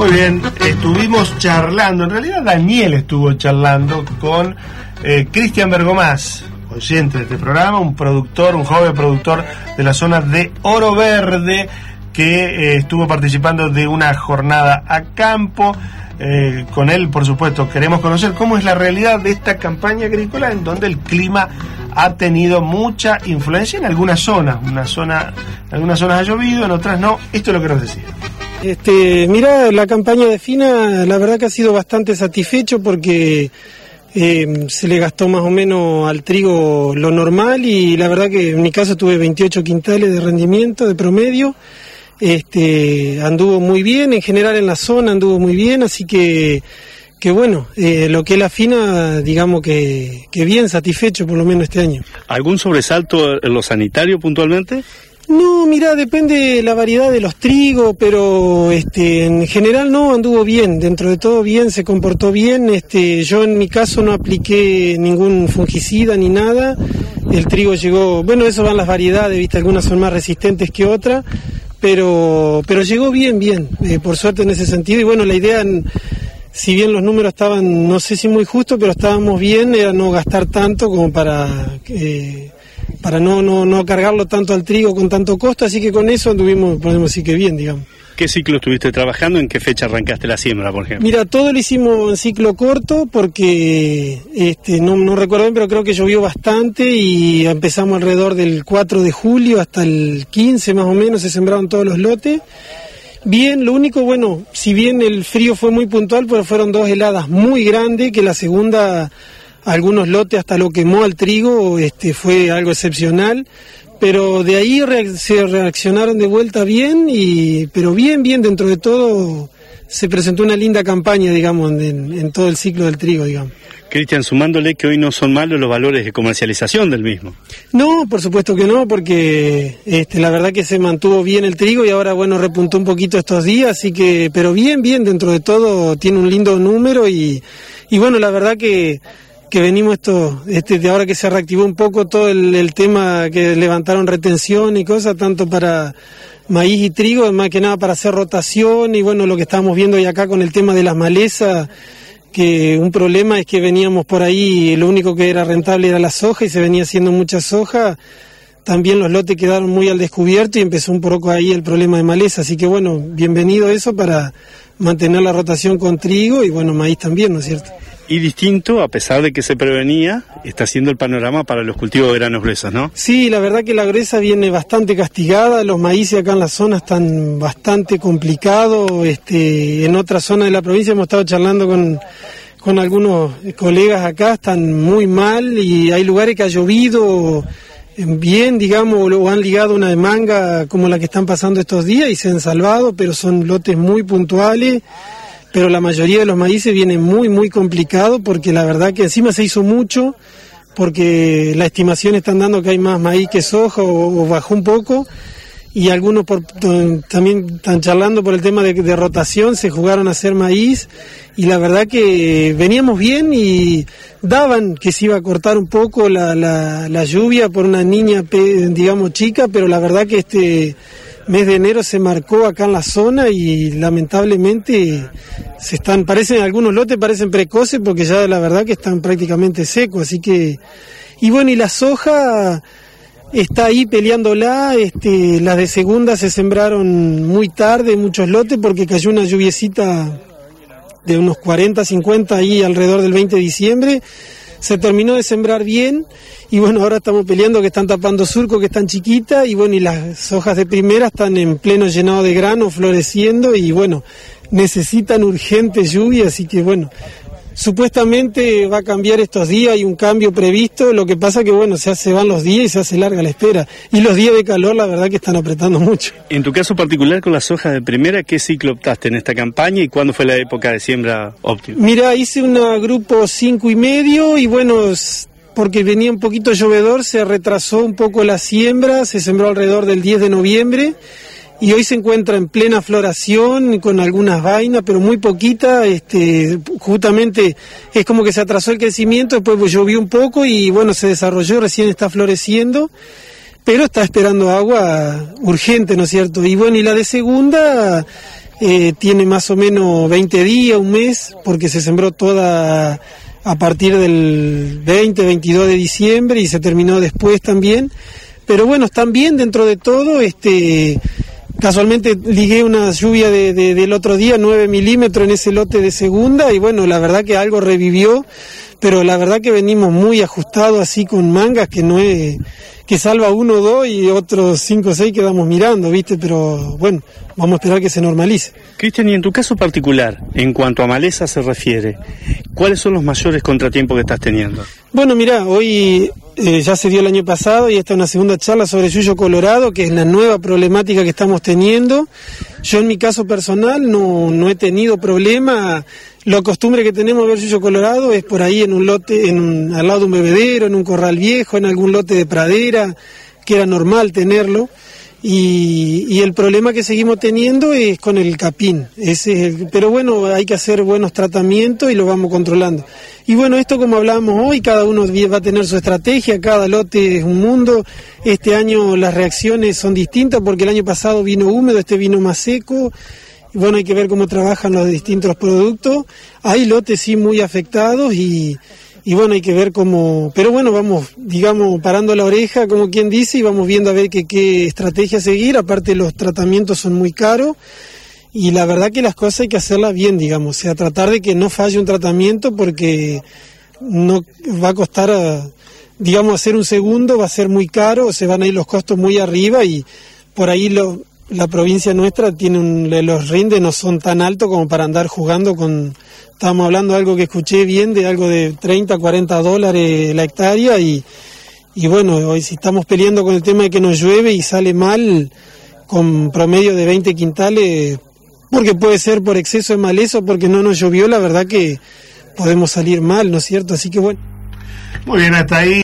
Muy bien, estuvimos charlando, en realidad Daniel estuvo charlando con Cristian Bergomás, oyente de este programa, un productor, un joven productor de la zona de Oro Verde, que estuvo participando de una jornada a campo. Con él, por supuesto, queremos conocer cómo es la realidad de esta campaña agrícola, en donde el clima ha tenido mucha influencia en algunas zonas. En algunas zonas ha llovido, en otras no. Esto es lo que nos decía. Mira, la campaña de Fina, la verdad que ha sido bastante satisfecho porque se le gastó más o menos al trigo lo normal, y la verdad que en mi caso tuve 28 quintales de rendimiento de promedio. Anduvo muy bien, en general en la zona anduvo muy bien, así que bueno, lo que es la Fina, digamos que bien satisfecho por lo menos este año. ¿Algún sobresalto en lo sanitario puntualmente? No, mira, depende de la variedad de los trigos, pero en general no, anduvo bien, dentro de todo bien, se comportó bien. Yo en mi caso no apliqué ningún fungicida ni nada. El trigo llegó, bueno, eso van las variedades, viste, algunas son más resistentes que otras, pero llegó bien, por suerte en ese sentido. Y bueno, la idea, si bien los números estaban, no sé si muy justos, pero estábamos bien, era no gastar tanto como para no cargarlo tanto al trigo con tanto costo, así que con eso anduvimos, podemos decir que bien, digamos. ¿Qué ciclo estuviste trabajando? ¿En qué fecha arrancaste la siembra, por ejemplo? Mira, todo lo hicimos en ciclo corto porque no recuerdo bien, pero creo que llovió bastante y empezamos alrededor del 4 de julio hasta el 15 más o menos, se sembraron todos los lotes. Bien, lo único, bueno, si bien el frío fue muy puntual, pero fueron 2 heladas muy grandes, que la segunda, algunos lotes hasta lo quemó al trigo, fue algo excepcional. Pero de ahí se reaccionaron de vuelta bien, pero bien, dentro de todo se presentó una linda campaña, digamos, en todo el ciclo del trigo, digamos. Cristian, sumándole que hoy no son malos los valores de comercialización del mismo. No, por supuesto que no, porque la verdad que se mantuvo bien el trigo y ahora, bueno, repuntó un poquito estos días, así que, pero bien, dentro de todo tiene un lindo número y bueno, la verdad que venimos de ahora que se reactivó un poco todo el tema, que levantaron retención y cosas, tanto para maíz y trigo, más que nada para hacer rotación, y bueno, lo que estábamos viendo hoy acá con el tema de las malezas, que un problema es que veníamos por ahí, lo único que era rentable era la soja y se venía haciendo mucha soja, también los lotes quedaron muy al descubierto y empezó un poco ahí el problema de maleza, así que bueno, bienvenido eso para mantener la rotación con trigo y bueno, maíz también, ¿no es cierto? Y distinto, a pesar de que se prevenía, está siendo el panorama para los cultivos de granos gruesos, ¿no? Sí, la verdad que la gruesa viene bastante castigada, los maíces acá en la zona están bastante complicados, en otra zona de la provincia hemos estado charlando con algunos colegas acá, están muy mal y hay lugares que ha llovido bien, digamos, o han ligado una de manga como la que están pasando estos días y se han salvado, pero son lotes muy puntuales. Pero la mayoría de los maíces vienen muy complicado porque la verdad que encima se hizo mucho, porque la estimación están dando que hay más maíz que soja o bajó un poco, y algunos también están charlando por el tema de rotación, se jugaron a hacer maíz, y la verdad que veníamos bien y daban que se iba a cortar un poco la lluvia por una niña, digamos, chica, pero la verdad que mes de enero se marcó acá en la zona y lamentablemente algunos lotes parecen precoces porque ya la verdad que están prácticamente secos, así que, y bueno, y la soja está ahí peleándola, las de segunda se sembraron muy tarde, muchos lotes, porque cayó una lluviecita de unos 40, 50 ahí alrededor del 20 de diciembre, se terminó de sembrar bien, y bueno, ahora estamos peleando que están tapando surco, que están chiquitas, y bueno, y las hojas de primera están en pleno llenado de grano, floreciendo, y bueno, necesitan urgente lluvia, así que bueno, supuestamente va a cambiar estos días, hay un cambio previsto, lo que pasa que bueno, se van los días y se hace larga la espera, y los días de calor la verdad que están apretando mucho. En tu caso particular con las hojas de primera, ¿qué ciclo optaste en esta campaña y cuándo fue la época de siembra óptima? Mira, hice una grupo 5,5 y bueno, porque venía un poquito llovedor, se retrasó un poco la siembra, se sembró alrededor del 10 de noviembre, y hoy se encuentra en plena floración con algunas vainas, pero muy poquita, justamente es como que se atrasó el crecimiento, después llovió un poco y bueno, se desarrolló, recién está floreciendo, pero está esperando agua urgente, ¿no es cierto? Y bueno, y la de segunda tiene más o menos 20 días, un mes, porque se sembró toda a partir del 22 de diciembre y se terminó después también. Pero bueno, están bien dentro de todo. Casualmente ligué una lluvia del otro día, 9 milímetros en ese lote de segunda, y bueno, la verdad que algo revivió, pero la verdad que venimos muy ajustados así con mangas, que no es que salva 1 o 2 y otros 5 o 6 quedamos mirando, ¿viste? Pero bueno, vamos a esperar que se normalice. Cristian, y en tu caso particular, en cuanto a maleza se refiere, ¿cuáles son los mayores contratiempos que estás teniendo? Bueno, mirá, hoy ya se dio el año pasado y esta es una segunda charla sobre yuyo colorado, que es la nueva problemática que estamos teniendo. Yo en mi caso personal no he tenido problema. La costumbre que tenemos de ver yuyo colorado es por ahí en un lote, al lado de un bebedero, en un corral viejo, en algún lote de pradera, que era normal tenerlo. Y el problema que seguimos teniendo es con el capín. Pero bueno, hay que hacer buenos tratamientos y lo vamos controlando. Y bueno, esto como hablábamos hoy, cada uno va a tener su estrategia, cada lote es un mundo. Este año las reacciones son distintas porque el año pasado vino húmedo, este vino más seco. Y bueno, hay que ver cómo trabajan los distintos productos. Hay lotes sí muy afectados y bueno, hay que ver cómo... Pero bueno, vamos, digamos, parando la oreja, como quien dice, y vamos viendo a ver qué estrategia seguir. Aparte los tratamientos son muy caros y la verdad que las cosas hay que hacerlas bien, digamos. O sea, tratar de que no falle un tratamiento porque no va a costar, digamos, hacer un segundo, va a ser muy caro, se van a ir los costos muy arriba y por ahí la provincia nuestra los rindes no son tan altos como para andar jugando con... Estábamos hablando de algo que escuché bien, de algo de 30, 40 dólares la hectárea y bueno, hoy si estamos peleando con el tema de que nos llueve y sale mal con promedio de 20 quintales, porque puede ser por exceso de maleza o porque no nos llovió, la verdad que podemos salir mal, ¿no es cierto? Así que bueno. Muy bien, hasta ahí.